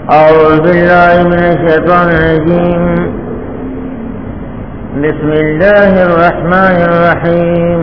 أعوذ بالله من الشيطان الرجيم. بسم الله الرحمن الرحيم.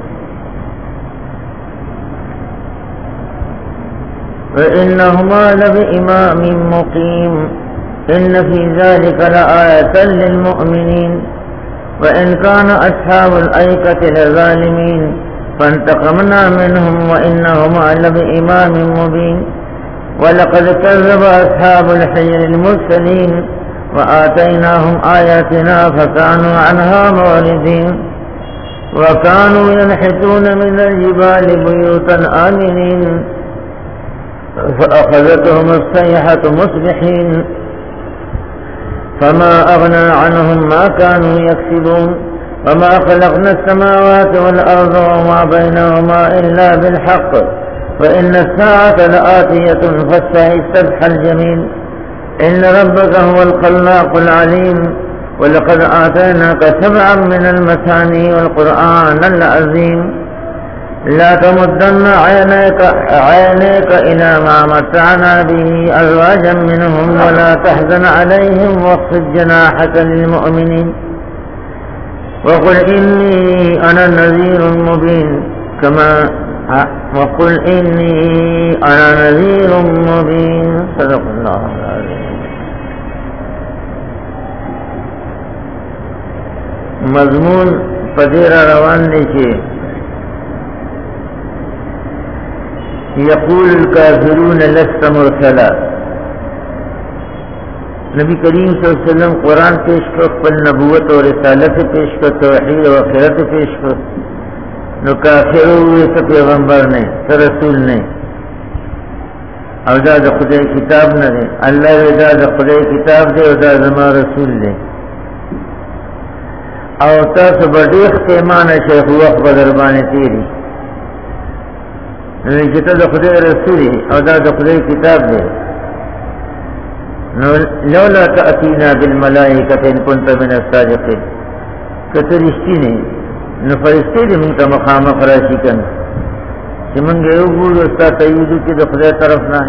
فإنهما لبإمام مقيم إن في ذلك لآية للمؤمنين وإن كان أصحاب الأيكة لظالمين فانتقمنا منهم وإنهما لبإمام مبين ولقد كذب أصحاب الحجر المرسلين وآتيناهم آياتنا فكانوا عنها معرضين وكانوا ينحتون من الجبال بيوتا آمنين فأخذتهم الصيحة مصبحين فما أغنى عنهم ما كانوا يكسبون وما خلقنا السماوات والأرض وما بينهما إلا بالحق فإن الساعة لآتية فاستحي السبح الجميل إن ربك هو الخلاق العليم ولقد آتيناك سبعا من المثاني والقرآن العظيم لا تمدن عينيك إلى ما متعنا به أزواجا منهم ولا تحزن عليهم واخفض جناحك للمؤمنين وقل إني أنا نذير مبين وقل إني أنا نذير مبين. صدق الله العظيم. مضمون پدیر روان دیکھے یقول الکافرون لست مرسلا. نبی کریم صلی اللہ علیہ وسلم قرآن پیش کر، پل نبوت اور رسالت پیش کر، توحید و آخرت پیش کر. نو کافر ہوئے تو پیغمبر نے تو رسول نے او دا خدای کتاب نه دی. الله دا خدای کتاب دی او دا زما رسول دی. او تاسو به ډېر ښیمانه شئ خو وخت به در باندې تېري. چې ته د خدای رسول یې او دا د خدای کتاب دی نو لولا تأتینا بالملائکة ان كنت من الصادقین. که ته رښتینی نو فرشتې دې موږ ته مخامخ راشي کنه چې موږ یې وګورو ستا تایید چې د خدای طرف نه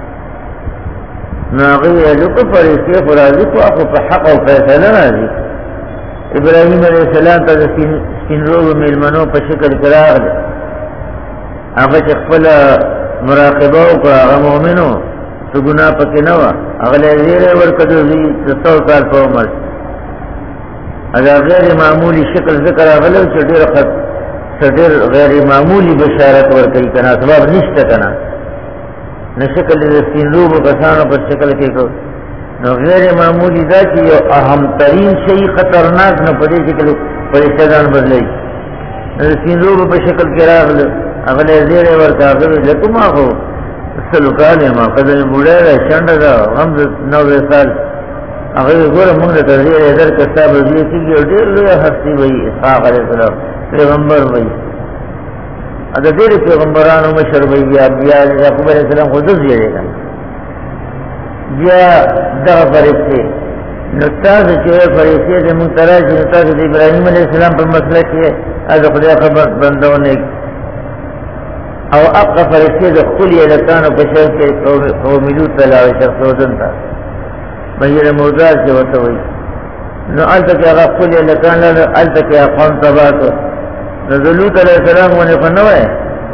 نو هغه یې لکه فرشتې خو راځي خو په حق او فیصله راځي. ابراهیم علیه السلام ته د سپین روغو میلمنو په شکل کې راغلی. هغه چې خپله مراقبه وکړه هغه مؤمن و څه ګناه پکې نه وه. هغه له یې زیری ورکړ د 100 کال په عمر. اگر غیر معمولی شکل ذکر راغلی چې ډېر غیر معمولی بشارت ورکوي کنه سبب نشته کنه نه شکل د سپین روغو کسانو په شکل کې کو نو غیر معمولی دا چې یو اهم ترین شی خطرناک نه پدې شکل پرېشان بدلای. د سپین روغو په شکل کې راغلی هغه له زیری ورکړه هغه لکه ما خو سلو کاله ما قدر بوډا ده شنډه ده هم 90 سال هغه ګوره موږ ته زیری در کتاب دې چې ډېر لوی هستی وي اسحاق علیه السلام پیغمبر وي. اته ډېر پیغمبرانو مشر وي بیا یعقوب علیه السلام خو دې زیری ده بیا دغه فرشتې نو تاسو چې فرشتې د متراج نو تاسو د ابراهیم علیه السلام په مسله کې از خدای خبر بندونه او اقا فرشتې د خپل الکانو په شر کې قوملو تلاوي شخصودن تا مېره مردار چې وته وي نو الته کې هغه خپل الکان له الته کې قوم تباتو رسول علیه السلام باندې فنوي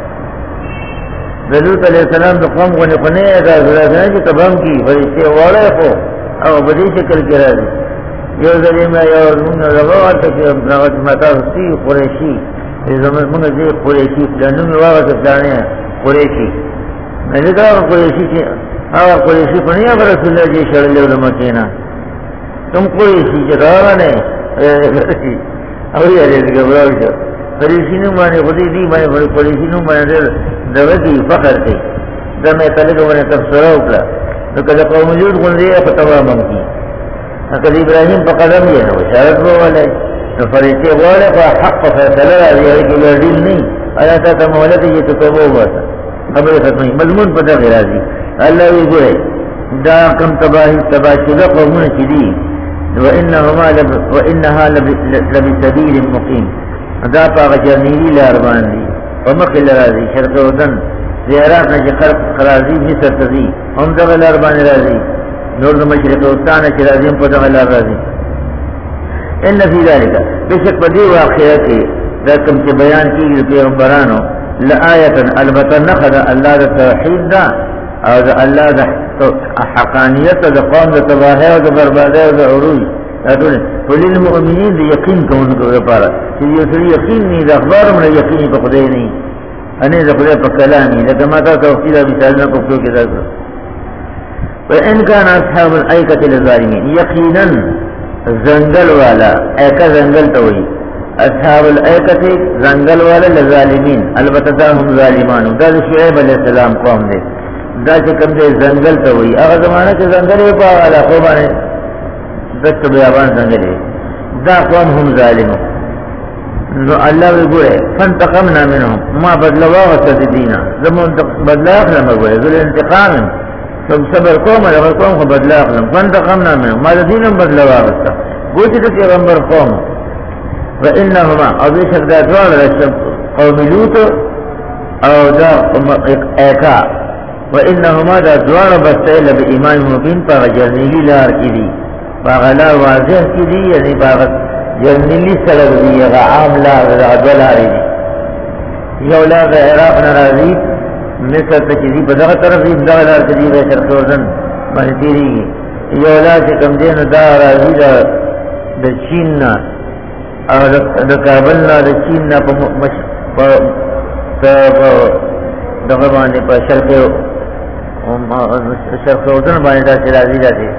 رسول علیه السلام د قوم باندې فنه دا زړه چې تبام کی فرشتې واره خو او بدی شکل کې راځي. یو ځلې ما یو موږ راغله چې راغله ماته سي قریشي زمون موږ دې قریشي پلانو می واغه پلانې قریشي مې دا قریشي چې هغه قریشي په نه رسول الله جي شړلې د مکینا کوم قریشي چې راغله او یې دې ګورځه قریشي نو باندې خدي دې باندې قریشي نو باندې دغه دې فخر کوي دا مې تلګونه تفسیر وکړه نو کله قوم جوړ غونډې په تمام کی کله ابراهيم په قدم یې نو اشاره وکړه نو فرشتې وړه په حق فیصله راځي کې ډیل نه آیا ته مولته یې ته توبه وکړه خبره ختمه مضمون په دغه راځي. الله وی ګوره دا کوم تباهي قومونه چې دي وانها لبسبيل مقيم دا پاگا جرنیلی لاربان دی ومخی لرازی شرق ودن زیارات نجی خرق قرازی مصر تزی هم دغی لاربان رازی نور د مشرق اوستانه چې راځي په دغه لار راځي. ان فی ذلک بشک په دې واقعه کې دا کوم چې بیان کیږي پیغمبرانو لآیه البته نخد الله د توحید دا او د الله د حقانیت د قوم د تباہی او د بربادی او د عروج ټول وللمؤمنین د یقین کوونکو لپاره چې یو څه یقین نه د اخبار من یقین په خدای نه اني د خدای په کلامي لکه ما تاسو توحید مثالونه په څو کې درکړو. وان كان اصحاب الایکه للظالمین یقینا زنگل والا ایکه زنگل ته وایي اصحاب الایکه زنگل والا للظالمین البته هم ظالمان دا شعیب علیہ السلام قوم دی دا چې کوم دی زنگل ته وایي هغه زمانہ کې زنگل په علاقه باندې دت بیابان زنگل دا قوم هم ظالمون نو الله وګوره فانتقمنا منهم ما بدلوا وسدينا زمون بدلا اخلم وګوره ذل انتقام صبر قوم له قوم خو بدلا اخلم فانتقمنا منهم ما دینم بدلوا وستا ګوته د پیغمبر قوم وانهما او بشک دا دوار قوم لوط او دا ایکا وانهما دا دوار بسیل بإيمان مبین پا جرنیلی لار کی دی باغلا واضح کی دی یعنی باغ جرنیلی سلب دی یغا عام لار دا دولاری دی یو لار دا عراق نرازی مصر تچیزی پا دغا طرف دی دغا لار تجیب شرق وزن مانتیری گی یو لار چکم دین دا رازی دا چین نا او دا کابل نا دا چین نا پا دغا باندې پا شرق وزن باندې دا چرازی دا دی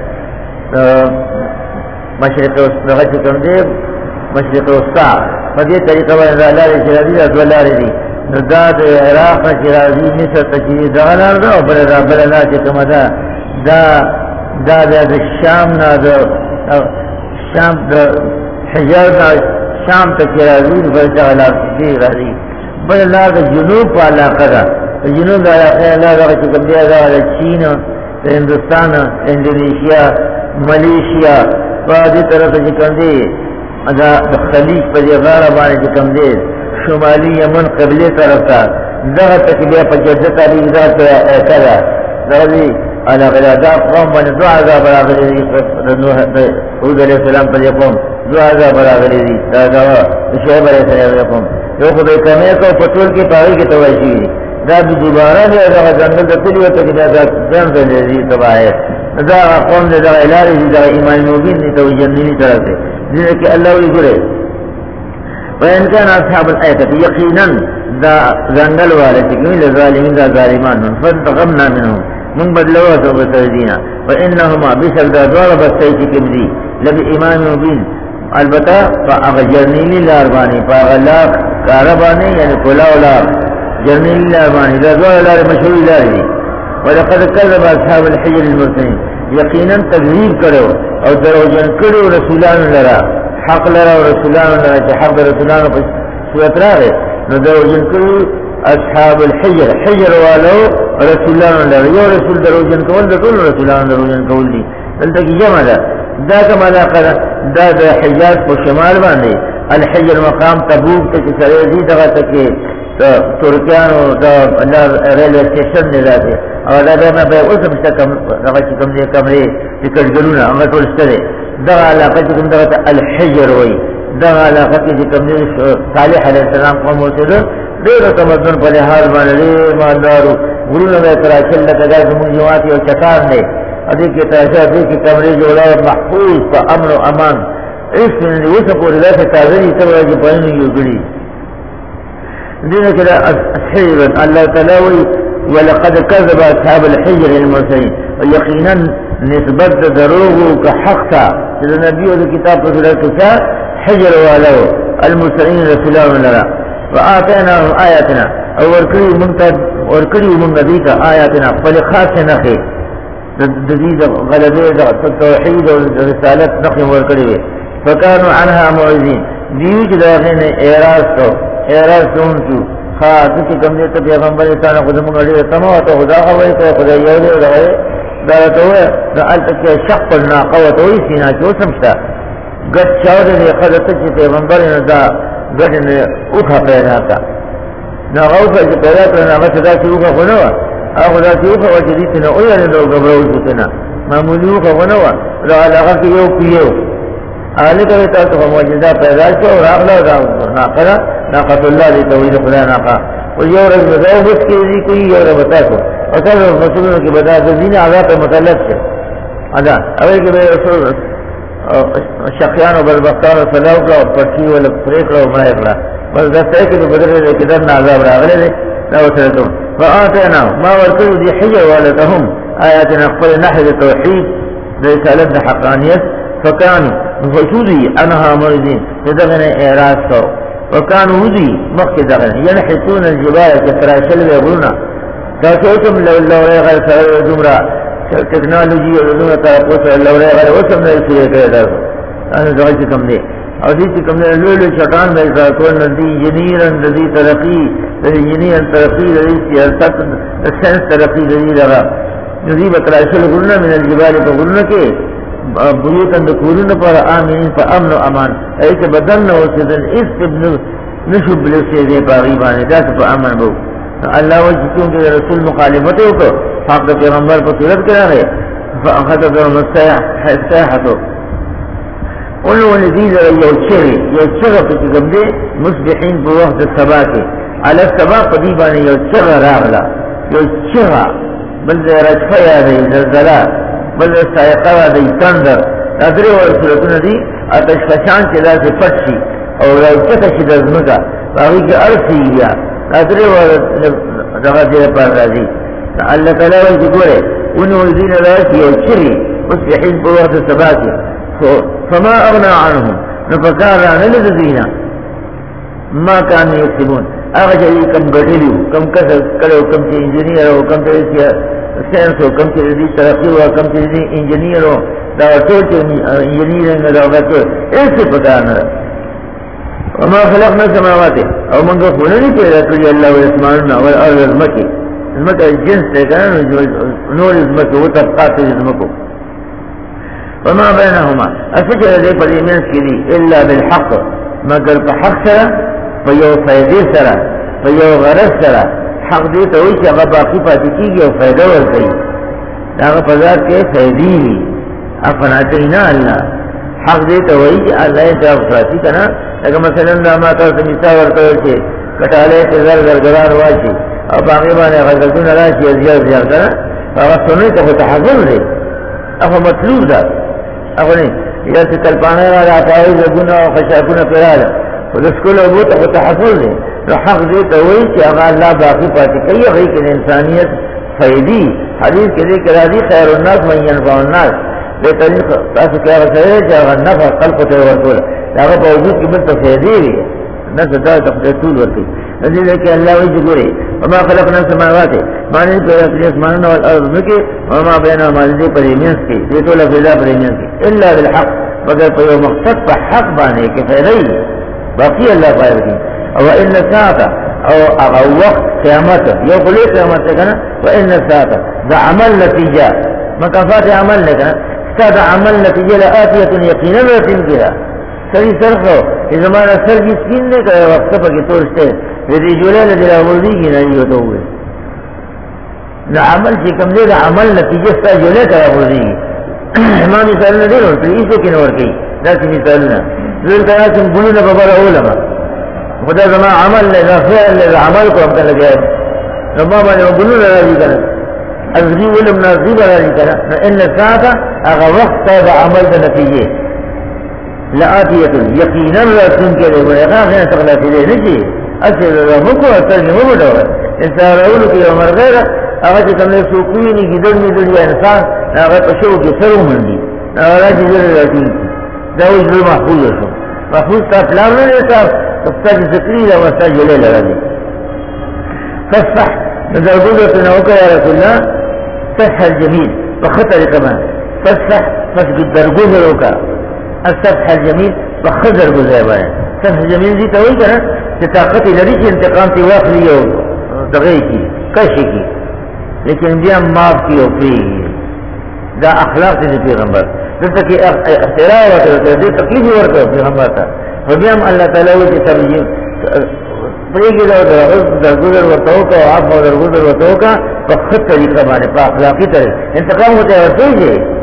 مشرق دغه چې کوم دی مشرق وسطا په دې طریقه باندې لارې چې راځي د لارې دي نو دا د عراق چې راځي مصر ته چې دغه لار ده او بل لار چې کومه ده دا د شام نه د شام د حجاز شام ته چې راځي بل دغه لار دي راځي بل لار د جنوب په علاقه ده د جنوب د علاقه لار چې کوم دی دا د چین هندوستان انډونیشیا ملیشیا په دې طرف چې کوم دی دا د خلیج په دې غاړه باندې چې کوم دی شمالي یمن قبله طرف ته دغه تکلیه په جده تعالی ذات کړه دغه علاقه دا قوم باندې دعا برابرې د نوح هود علیہ السلام په قوم دعا برابرې دي دا شعیب علیہ السلام یو خو به کمه کو په ټول کې پاره کې توجی دا به دوباره دا جنت د تلوي ته کې دا ځان دې تبعه دا قوم دې دا الهي دا ایمان مبین دې توجه نه طرف دې ځکه الله وی ګره وان كان اصحاب الايه يقينا دا زنگل والے چې کوي ظالمین دا ظالمان فانتقمنا منهم من بدلوا توبتنا وانهما بشد دوار بسای چې کوم دي لبي ایمان مبین البته فاغجرنی للاربانی فاغلاق کاربانی یعنی کلاو لار جرنی للاربانی دا دوار لار مشهور لار دي ولقد كذب اصحاب الحجر المرسلين یقینا تکذیب کړو او دروژن کړو رسولانو لرا حق لرا او رسولانو لرا چې حق رسولانو په صورت راغی نو دروژن کړو اصحاب الحجر حجر والو رسولانو لرا یو رسول دروژن کول د ټول رسولانو دروژن کول دي دلته کې جمع ده دا کومه علاقه دا د حجاز په شمال باندې الحجر مقام تبوک ته چې سره دي دغه ته کې ترکیانو دا ریلوے سټیشن نه راځي او دا به به اوس هم څه کوم دي کمرې ټیکټ ګلونه هغه ټول ستړي دا علاقه چې کوم دا الحجر وای دا علاقه چې کوم دي صالح علیه السلام قوم وته ډېر تمدن په لحاظ باندې مالدارو ګورونه به تراچل لکه دا زموږ جوات یو چټان دی ادي کې تاسو دې کې کمرې جوړاو محفوظ په امن او امان هیڅ نه وسه پورې راځي تاسو یې ته راځي په یو ګړي دينك الحجر الله تعالى ولقد كذب أصحاب الحجر المرسلين ويقينا نسبت دروغ كحقا إذا النبي الكتاب رسول الله حجر ولو المرسلين رسولان لنا وآتيناهم آياتنا أو وركلي من نبيك آياتنا فلخاص نخي جديد غلبه التوحيد والرسالة نخي وركلي فكانوا عنها معرضين ديوج داخل اعراض کوونکو خاص چې کوم دې ته پیغمبر انسان خو دې موږ لري سمو ته خدا خبرې ته خدای یو دی دا ته دا الته کې شق الناقه وتوي سینا چې وسمشتا ګټ چاو دې خدای ته چې پیغمبر نه دا ګټ نه اوخه پیدا کا نو اوخه چې پیدا کړ نه هغه دا چې اوخه خو نه هغه دا چې اوخه چې دې نه او یې نو غبرو وته نه معمولی خبره و دا علاقه کې یو پیو اهل کوي تاسو په معجزه پیدا شو او راغله دا ناقره ناقۃ الله دې توحید خدای ناقه او یو ورځ دا وس کې دي کوي یو ورځ تاسو او تاسو رسولونو کې بدا د دین عذاب په متعلق شه ادا اوی کې رسول شقیان او بدبختان او صلاح او پټي ول پریکړه او ما یکړه بس دا څه کې بدره دې کې درنه عذاب راغله دا وسره فآتنا ما ورکو دي حجه ولتهم آياتنا خپل نحو التوحيد رسالت حقانيت فكانوا فسودي انها مرضين تدغن اعراض کو وكانوا ودي مخدغن ينحتون الجبال كتراشل ويقولون تاسوتم لو غير سر دمرا تكنولوجي ودونه تاسو لو غير وسم نه شي کېدل انا دغه کوم دي او دې کوم له لولو شټان مې تاسو ندي انجنيرن دي ترقي د انجنیر ترقی د سیاست د ساينس ترقی د لغه ندي بتراشل غرنا من الجبال فغرنا کې بيوتن د کورونو پر امین په امن او امان ایت بدن او سدن استبن نشب لسی دې پاغي باندې داس په امن وو الله وجه چې رسول مخالفت وکړه حق پیغمبر په صورت کې راغی فاخذ ذو الساحه اولو الذين يوچغ په کومه مصبحين په وخت الصباح على الصباح قديبان يوچغ راغلا يوچغ بل رجفه یا زلزلہ بل سایقه دی تندر نظر ورسولتون دی اتش فشان چه دا سی پت شی او روچتا شی دزمکا باقی که ارسی بیا نظر ورسولتون دی پر رازی اللہ تعالی وجه گوره انو الذین راکی او چری مصبحین پر وقت سباکی فما اغنا عنهم نفکار رانا لذینا ما کانو یکسبون اغا جایی کم گٹلیو کم کسر کرو کم چه انجینیر او کم چه ساينس او کم چې دې ترقی او کم چې دې انجنیر او دا ټول چې انجنیرینګ دا وکړي ایسه پتا نه وما خلقنا السماوات او موږ خلقنا پیدا کړی الله او اسماننا او الارض مکه المکه جنس ته کانو نور المکه او طبقات المکه وما بينهما اسجد دې په دې منځ کې دي الا بالحق مگر په حق سره په یو فائدې سره په یو غرض سره حق دې ته وي چې هغه باقي پاتې کیږي او فائدہ ورکړي هغه په ذات کې فائدې وي افناتینا الله حق دې ته وي چې الله یې افراطي کنه لکه مثلا دا ما تاسو مثال ورکړل چې کټاله ته زرګران واشي او باقي باندې غلطونه راشي زیات کنه هغه څنګه ته تحول دی هغه مطلوب ده هغه نه یا چې کلپانه را راځي زګونه او خشاکونه پیراله ولسکول او ته تحول دی نو حق دې ته وایي چې هغه الله باقي پاتې کوي هغه کې انسانيت فائدې حدیث کې ذکر راځي خیر الناس من ينفع الناس دې طریق تاسو کې هغه چې هغه نفع خلق ته ورکول هغه په وجود کې بل څه فائدې وي نه دا ته ټول ورکړي دې کې الله وایي ګوري وما خلقنا السماوات ما نه پیدا کړی اسمانونه او الارض مکه وما بينهما دې پرېمینس کې دې ټول پیدا پرېمینس کې الا بالحق مگر په یو مقصد په حق باندې کې فائدې باقي الله پایږي او ان الساعه او وقت قیامت یو کلی قیامت کنه وان الساعه ذا عمل نتیجه مکافات عمل لك استاد عمل نتیجه لآتیه یقینا وتنکها سری سرخو اذا ما سرجی سکین نه کوي وخت په کې تورسته دې جوړه له راوړي کې نه یو دوه دا عمل چې کوم دې عمل نتیجه ستاسو جوړه راوړي امام مثال نه دی ورته هیڅ کې نه ورکی دا چې مثال نه زه تاسو بلونه په بره علماء خدا زما عمل له فعل له عمل کوم ته لګي نو ما باندې بلونه راځي کنه ازري ولم نازي راځي کنه ان الساعه هغه وخت د عمل د نتیجه لآتیه یقینا رسول کې دی هغه نه تغلا دي نه شي اصل له مکو اثر نه وډو انسان راول کې عمر غیر هغه چې کوم څه کوي نه کېدل نه دی انسان هغه په شو کې سره ومني هغه راځي راځي دا وجه محفوظ شو محفوظ کا پلان نه تا استاد ذکری له استاد جلیل راځي فصح نذرغوت نوکا یا رسول الله صح الجميل وخطر كمان فصح فسجد درغوت نوکا الصفح الجميل وخضر گزایبای صفح الجميل دي توي کنه چې طاقت لري چې انتقام تی واخلي او دغه کی کشي کی لیکن بیا معاف کی او پی دا اخلاق دي پیغمبر دته کې اختراع ورته دې تکلیف ورته پیغمبر ته بیا الله تعالی وجه ترجمه پریږي دا ګذر ورته او عفو ورته ورته په خطر طریقه باندې په اخلاقی طریقه انتقام ہوتا ہے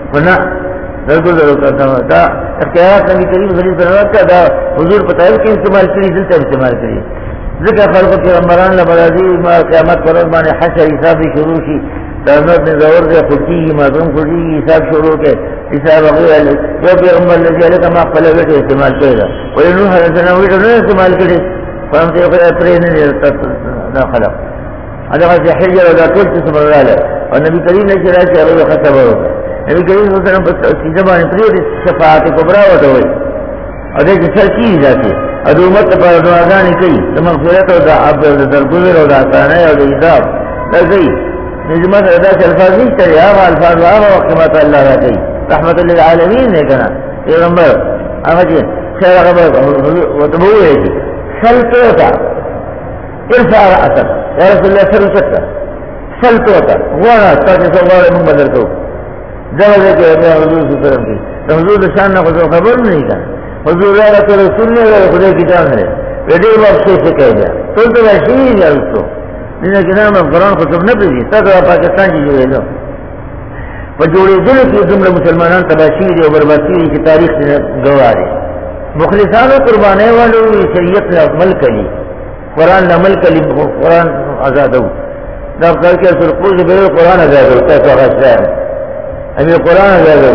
ونا درګو درو دا اختیارات نبی کریم صلی الله علیه وسلم دا حضور پتاوی کې استعمال کړي دلته استعمال کړي ذکر خلق پیغمبران لبرازی ما قیامت پر باندې حشر حساب شروع شي دامت نے زور سے خودی معصوم خودی حساب شروع کے حساب غیر جو پیغمبر الذي عليك ما قال له استعمال کړي ولنو حسنا وی نه استعمال کړي فهم ته پرې نه خلق هذا حجر ولا كنت سبحان الله والنبي کریم نے شرع کیا وہ خطب نبی کریم صلی اللہ علیہ وسلم په زبان پرې شفاعت کبرا وته وي او دې څه کی ذاتي ادو امت پر دعاګانې کوي د مغفرت او د عبد درگذر او د اسانه او د حساب لګي نظمت ادا الفاظ نشته یا الفاظ هغه وخت ما الله راځي رحمت للعالمین نه کنه پیغمبر هغه چې خیر هغه وتبوي سلطه ارفع رأسك يا رسول الله سلطه سلطه وانا تاسو سوال موږ بدل کوو دا ولکه د حضور صلی الله علیه وسلم د حضور شان نه خبر نه کړه حضور رسول الله خدای کتاب نه دې واپس څه کوي ټول ته شي نه اوسو دغه کلام قرآن خو څه نه پېږي تاسو پاکستان کې جوړېلو په جوړېدل کې دومره مسلمانان تباشیر او بربادي چې تاریخ نه گواه مخلصانو قربانه والو شریعت نه عمل کړي قرآن نه عمل کړي قرآن آزادو دا کار کې سرقوز به قرآن آزادو تاسو غواړئ امي قرآن آزادو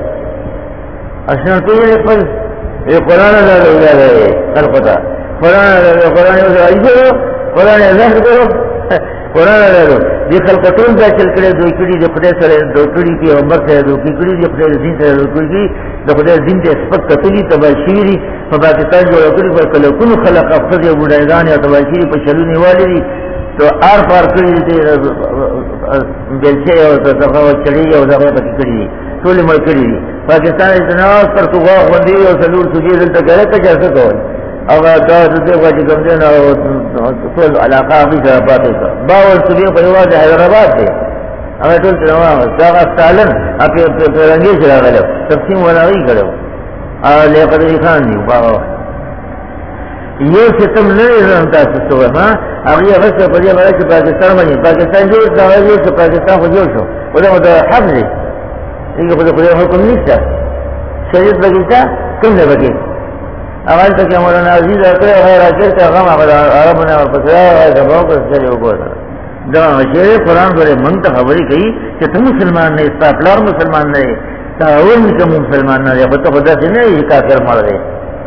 اشنا ته یې خپل قرآن آزادو خلقتا قرآن آزادو قرآن آزادو قرآن آزادو دي خلقتون دا چل کړي دوی کړي د خدای سره دوی کړي کې عمر سره دوی کړي د خدای دین سره دوی کړي د خدای دین ته سپک کتلی تباشيري په پاکستان جوړ کړی پر کله کوم خلق افضل بډایان او تباشيري په شلونی والي تو ار پار کړی دي بلچه او دغه چړي او دغه پکې کړی ټول مړ کړی پاکستان جناز پر توغه غوندي او سلور سږي دلته کړه څه کوي او دا د دې واجب کوم دی نو ټول علاقه به سره پاتې ده باور سږي په یوه حیدرآباد دی هغه ټول تمام دا ستالن په رنګي سره غلو تقسیم ولایي کړو ا له قدر خان دی باور یو سیستم نه زم تاسو ته ما هغه هغه په دې باندې چې پاکستان باندې پاکستان جوړ دا وایي چې پاکستان خو جوړ شو ولې دا حق دی یو په خپل حکم نشته شریعت بګیتا کوم نه بګی اول ته مولانا عزیز اکر غیر اکر ته هغه عربونه او پسرا دا به څه یو ګور دا چې قرآن سره مونږ ته خبرې کوي چې ته مسلمان نه استقلال مسلمان نه تا اول کوم مسلمان نه په تو خدا دې نه کافر مړ دی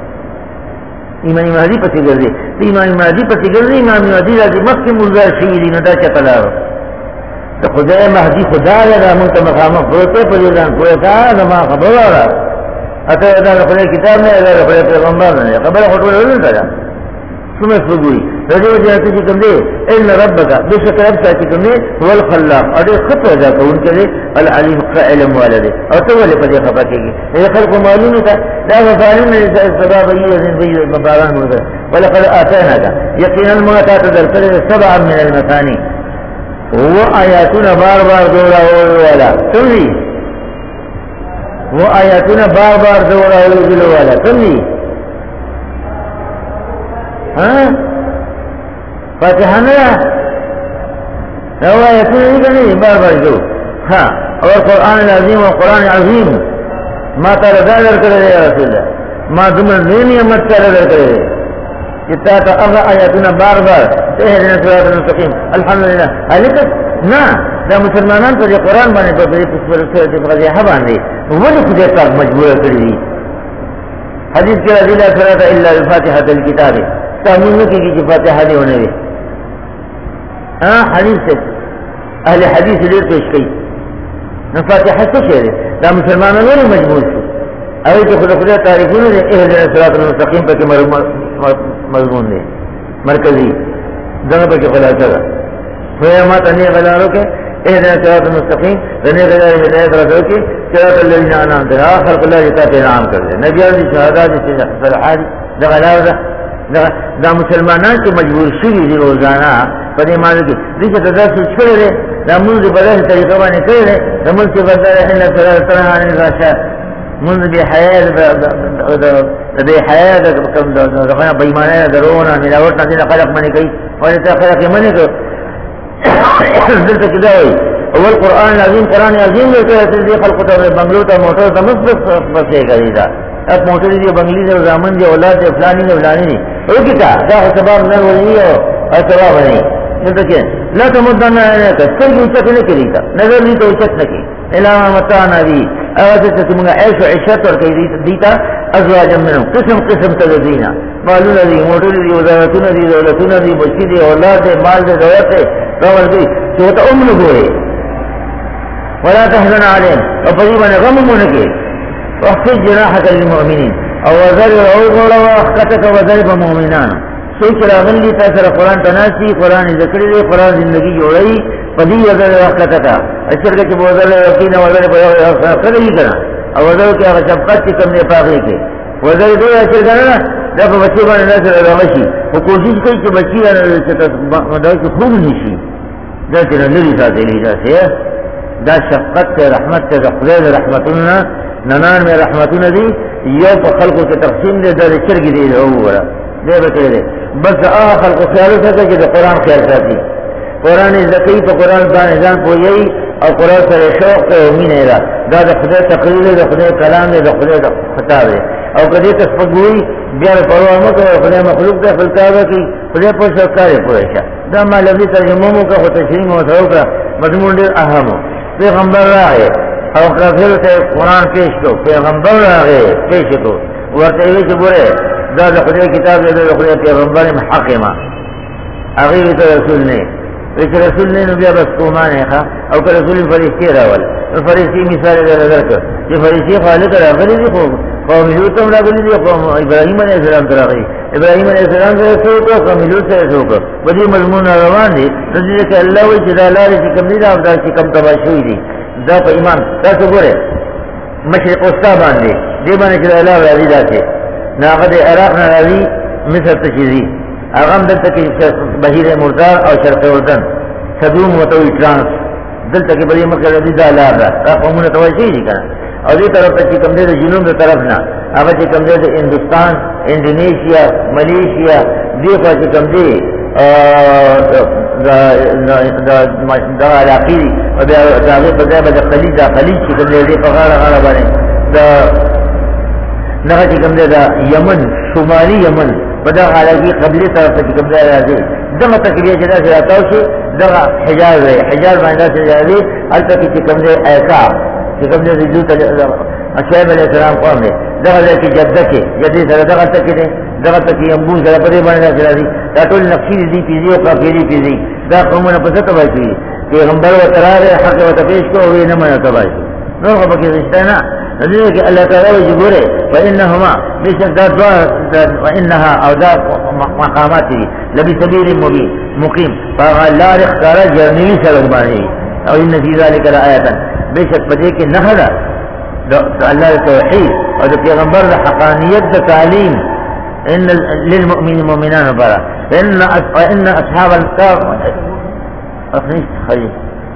ایمان مهدی پسې ګرځي ایمان مهدی پسې ګرځي ایمان مهدی راځي مخکې مرزا شي دي نه دا چتلار ته خدای مهدی خدا له موږ ته مخامخ پروته په دې ځان کوی دا ما خبره را اته دا خدای کتاب نه دا خدای پیغمبر نه خبره خطول نه ده څومره سوګوي رجو دې چې کوم دې ان ربک بشک رب چې کوم دې هو الخلاق اړه خطه دا کوم کې العلیم علم والده او ته ولې په دې خبره کېږي هي خلق معلومه ده دا ظالم سبب یې مباران وده ولقد اتیناک یقینا ما تذكر سبعا من المثاني هو آیاتنا بار بار دورا ولا سمي وہ آیاتنا بار بار دوڑا ہوئے والا سمجھی ہاں فاتحہ نہ وہ آیاتنا نہیں بار بار جو ہاں اور قرآن العظیم و قرآن عظیم ما تعالی دادر کرے یا رسول اللہ ما دمر نینی امت تعالی دادر کرے جتا تا اغا آیاتنا بار بار اہدنا صراط المستقیم الحمدللہ حالکت نا دا مسلمانان په قرآن باندې په دې په فضیحه باندې ولې خدای پاک مجبور کړی حدیث کې راځي لا صلاة الا الفاتحه الكتاب تامین کې چې فاتحه دی ونه وي حدیث اهل حدیث دې پیش کړي نو فاتحه څه شي دا مسلمانان ولې مجبور شو او چې خدای تعریفونه دې اهدنا الصراط المستقیم په کې مضمون دی مرکزی دغه په خلاصه ده فما تني غلارو کې اهدنا الصراط المستقيم دنه غلار هدایت راځو کې صراط الذين انعمت عليهم خلق الله تعالی انعام کړل نبیان دي شهادت دي صلاحات د غلار دا مسلمانان چې مجبور شي دي روزانه په دې معنی کې دې چې تاسو څه دا موږ په دغه طریقه باندې کړل د موږ په بدل ان صراط الرحمن الرحیم منذ بحياة د حياة کوم دغه بېمانه درونه ملاوت نه خلق منی کوي او ته خلق منی کوي دلته کې دا وایي اول قرآن عظیم قرآن عظیم لیتے ہیں دې خلقو ته بنگلو ته موټر ته بسې کوي دا اب موټر دی بنگلی دی زامن دی اولاد دی فلانی دی فلانی دی او کیتا دا سبب نه ولي او سبب نه دته کې لا تمدن نه کسر یو څه نه کوي تا نظر دې ته وچت نه کوي الا متانا دی اواز ته موږ عيش عيشت ور کوي دیتا ازواج منهم قسم قسم تدینا مالونه دی موټر دی وزارتونه دی دولتونه دی بچی دی اولاد دی مال دی دولت دی راول دی چې ته امن ګوري ولا تحزن عليهم وقريبا غممونك واخفض جناحك للمؤمنين او وذر اوغل واخكتك وذر بمؤمنان سوچ راغلی تاثر قرآن تناسی قرآن ذکر دی قرآن زندگی جوڑی پدی وذر واخکتك اشتر که وذر وقین وذر قدری کنا او وذر که اغا شبقت چی کم دی پاقلی که وذر دو اشتر کنا دا پا بچی بانی ناصر راغشی و کوشش کئی چی بچی مدعوی که خوب نشی دا چی نلری ساتی لی جاسی دا شفقت تے رحمت تے خدای دے رحمتنا ننان میں رحمتنا دی یو پا خلقو کے تقسیم دے دا چرگی دی او ورا دے بکر دے بس خلقو خیالو سکتا کہ دا قرآن خیال ساتی قرآن ذکی پا قرآن بانزان پوئی او قرآن سر شوق تے امین ایرا دا خدای تقریر دے دا خدای کلام دے دا خدای خطاب دے او کدی تسپگوئی بیار پروامو کہ خدای مخلوق دے خلقاوہ کی خدای پر شوکاری پوئیشا دا ما لفظی ترجمومو کا خود تشریم و سعو کا مضمون دیر اہمو پیغمبر راغے او کافر ته قرآن پیش کو پیغمبر راغے پیش کو ورته وی چې ګوره دا د خدای کتاب دی د خدای پیغمبر محقما هغه ته رسول نه چې رسول نه نو بیا بس کومانه ښه او که رسول فرشتي راول فرشتي مثال درکړه چې فرشتي خالق راغلي دي خو قوم لوط هم راغلي دي قوم ابراهيم عليه السلام راغلي ابراهيم عليه السلام رسول کو قوم لوط سره څوک په دې مضمون روان دي چې الله وی چې دا لارې چې کوم دي دا چې کوم تبا شوی دي دا په ایمان تاسو ګوره مشرق اوستا باندې دې باندې چې الله راضي راځي ناغه د عراق نه راځي مصر ته شي هغه هم دلته کې بحیره مردار او شرق اردن صدوم وتوی ترانس دلته کې بلې مکه دې دا لار دا قومونه توجه دي کنه او دې طرف ته چې کوم دې جنوب ته طرف نه هغه چې کوم دې د هندستان انډونیشیا ملیشیا دې خوا چې کوم دې دا علاقی او دا هغه په ځای باندې خلیج چې کوم دې په غاړه باندې دا نه چې کوم دې دا یمن شمالي یمن په دا علاقی قبلي طرف ته کوم ځای راځي دغه تکلیه چې دا راځي شي دغه حجاز باندې راځي البته چې کوم دې ایکا چې کوم دې د شعیب علیہ السلام قوم دی دغه ځای کې جده کې جدي سره دغه تکي دی دغه تکي امبو سره په دې باندې راځي دا ټول نقشې دي پیږي او کافری پیږي دا قومونه په څه تبای شي پیغمبر و تراره حق و تفیش کو وی نه مې تبای شي نو په کې رښتیا نه دې کې الله تعالی وی ګوره فانهما بشک دا دعا وانها او دا مقامات دي لبي سبيل مبين مقيم فلا اختار جرني سره باندې او ان فی ذلک لآیه بشک پدې کې نه ده الله توحید او د پیغمبر د حقانیت د تعلیم ان للمؤمنین مؤمنان برا ان اصحاب الكهف اخني خير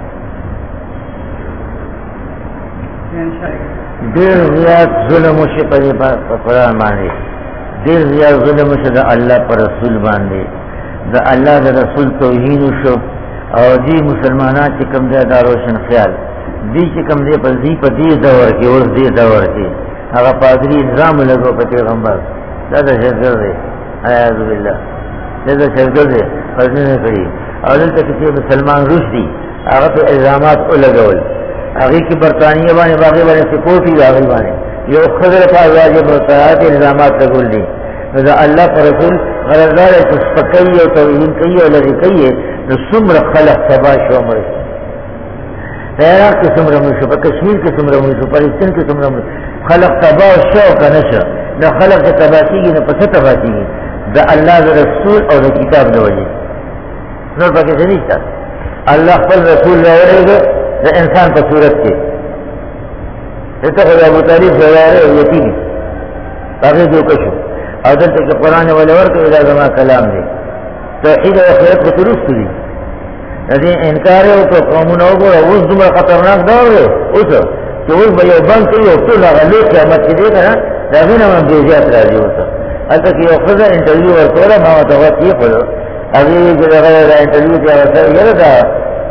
دیر زیاد ظلم وشي په قرآن باندې دیر زیاد ظلم وشي د الله پر رسول باندې د الله د رسول توهین شو او دی مسلمانان چې کوم ځای دا روشن خیال دی چې کوم ځای په دې دور کې اوس دې دور کې هغه پادری نظام لګو په پیغمبر دا د شرګر دی اعوذ بالله دا د شرګر دی پرځنه کړی او دلته چې مسلمان روس دي هغه په الزامات ولګول هغه کې برتانیې باندې باغې سپورټي راغلی باندې یو خبره په واجب متعهد الزامات لګول دي دا الله پر رسول غرضدار چې سپکې او توهین کوي او لږ کوي نو څومره خلق تبا شو مړ عراق کې څومره مړ شو په کشمیر کې څومره مړ شو پاکستان کې څومره خلق تبا شو کنه شو دا خلق تبا کیږي نه پڅ تبا کیږي دا الله رسول او د کتاب د وجه نو پکې څه نشته الله خپل رسول راوړي د انسان په صورت کې ته ابو طالب زواره یتیم هغه دوکشو او دلته کې قرآن ولور کې دا زما کلام دی توحید او آخرت په درست دي دې انکار او قومونه وګوره اوس دومره خطرناک دا وي اوس چې اوس به یو بند کوي او ټول هغه لوی قیامت کې دی نه دا غوښنه من دې ځات راځي اوس البته کې یو خزه انټرویو ورکوله ما ته وایي په هغه کې دا انټرویو کې راځي یره دا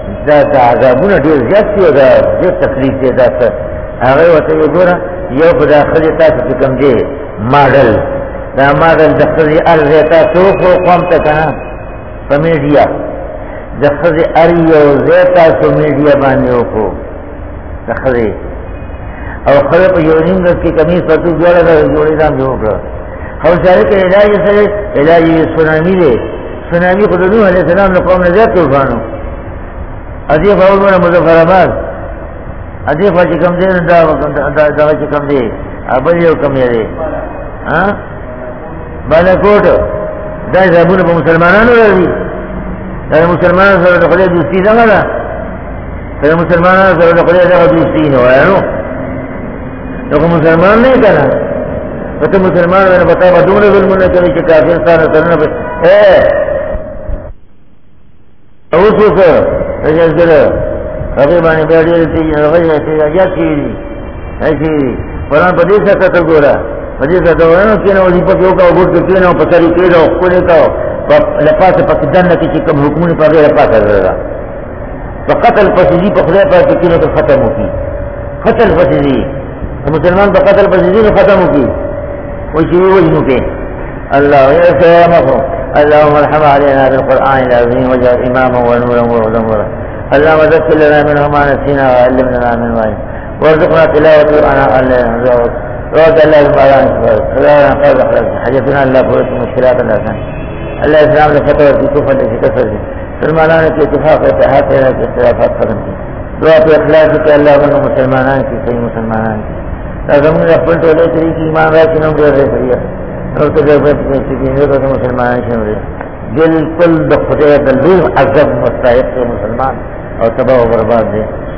دا عذابونه ډېر زیات دي او دا ډېر تکلیف دی دا څه هغه ورته یې ګوره یو په داخلي تاسو چې کوم دی ماډل دا ماډل د ښځې هر ځای تاسو قوم ته که نه په میډیا د ښځې هر یو ځای تاسو میډیا باندې وکړو د ښځې او ښځه په یو نیم ګز کې کمیز پتو دواړه د جوړې دام جوړ کړه خوشحالي کې علاج یې سره علاج یې سونامي دی سونامي خو د نوح علیه السلام له قوم نه زیات طوفان و ادې خوا وګوره مظفرآباد ادې خوا چې کوم دی دغه چې کوم دی بل یو کوم یې دی بالاکوټ دا حسابونه په مسلمانانو راځي دا مسلمانانو سره د خدای دوستي دغه ده که د مسلمانانو سره د خدای دغه دوستي نه وایه نو نو که مسلمان نه یې که نه که ته مسلمان وی نو په تا به دومره ظلمونه کوي چې کافر ستا نه سرونه به اوس وکړه رجزګره هغې باندې بیا ډېر احتجاجات شوي دي شوي دي قرآن په دې سره کتل ګوره په دې سره ته کېنه وظیفه کې وکړه او ګوټ کې کېنه او په سر یې کېږه او ښکل یې کړه له پاسه پکې دنده کې چې کوم حکمونه په هغې له پاسه ده په قتل پسې ځي په خدای پاک کې کېنه ته ختم وکړي قتل پسې ځي مسلمان په قتل پسې ځي نو ختم وکړي وشي وجنو کې الله يسامحه اللهم ارحم علينا بالقرآن العظيم واجعل إماما ونورا وهدى ورا اللهم ذكر لنا منه ما نسينا وعلمنا من وعلم وارزقنا تلاوته أنا رد الله بالقرآن خلالنا قول حاجتنا الله فرص مشكلات الأسان الله إسلام لفتوى في كفر في كسر سلمانان في اتفاق اتحاد في اختلافات ختم دعا في اخلاصك الله من مسلمانان في صحيح مسلمانان لازم نقبل تولي طريق ایمان راکی نم در رہے کریہ اور تجربت میں سکینیوں کا مسلمان شمرے بالکل دخدے دلوح عذب مستحق مسلمان اور تباہ و برباد دے